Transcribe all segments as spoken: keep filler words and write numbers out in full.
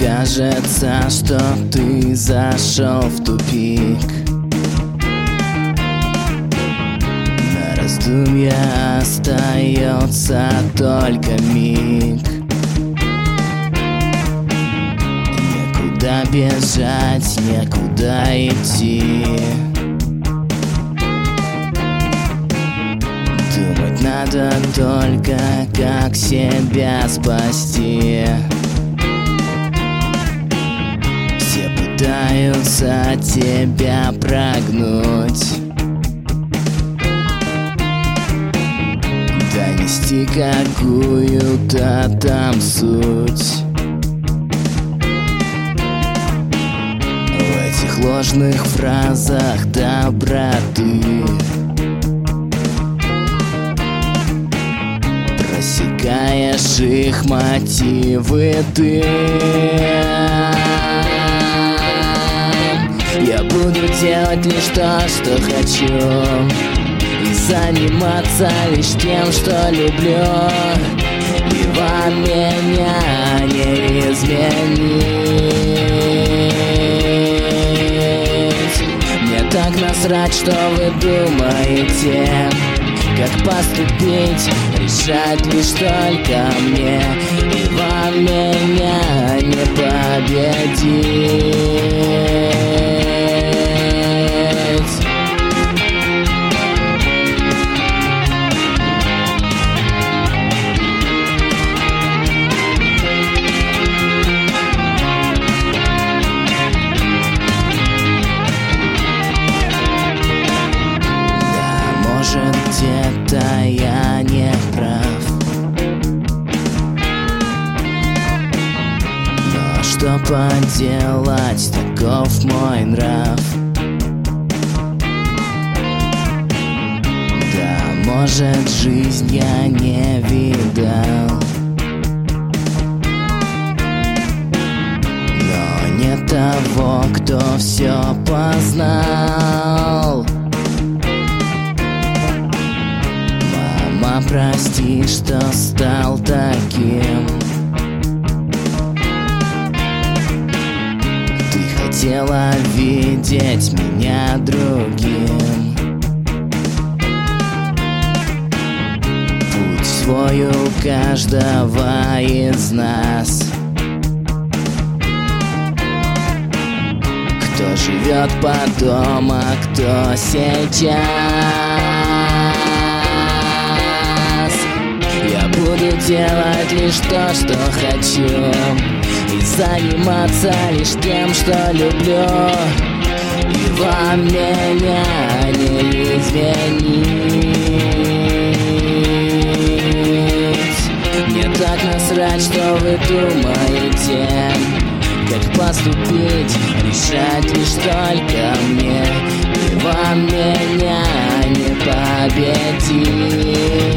Кажется, что ты зашел в тупик. На раздумья остается только миг. Некуда бежать, некуда идти. Думать надо только, как себя спасти. Все пытаются тебя прогнуть, донести какую-то там суть. В этих ложных фразах доброты просекаешь их мотивы ты. Я буду делать лишь то, что хочу, и заниматься лишь тем, что люблю. И вам меня не изменить. Мне так насрать, что вы думаете, как поступить, решать лишь только мне. И вам меня не победить. Может, где-то я не прав, но что поделать, таков мой нрав. Да, может, жизнь я не видал, но не того, кто все познал. Прости, что стал таким. Ты хотела видеть меня другим. Путь свой у каждого из нас. Кто живет потом, а кто сейчас. Буду делать лишь то, что хочу, и заниматься лишь тем, что люблю. И вам меня не изменить. Мне так насрать, что вы думаете, как поступить, решать лишь только мне. И вам меня не победить.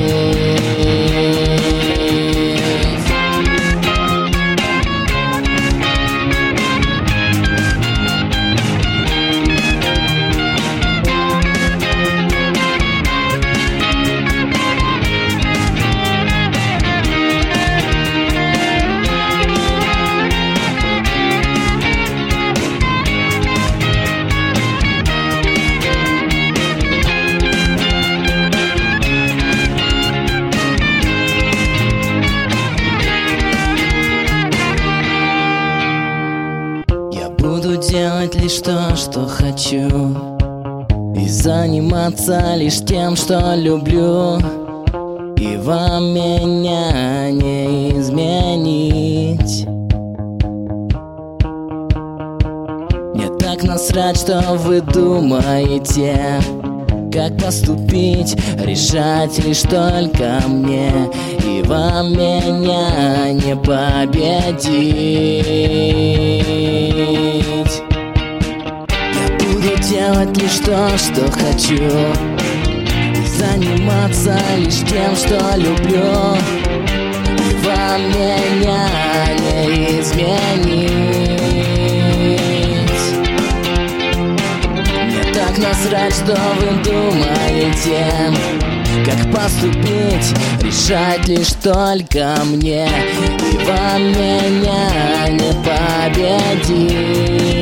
Буду делать лишь то, что хочу, и заниматься лишь тем, что люблю. И вам меня не изменить. Мне так насрать, что вы думаете, как поступить, решать лишь только мне. И вам меня не победить. Я буду делать лишь то, что хочу, и заниматься лишь тем, что люблю. И вам меня не изменить. Мне так насрать, что вы думаете, как поступить, решать лишь только мне, и вам меня не победить.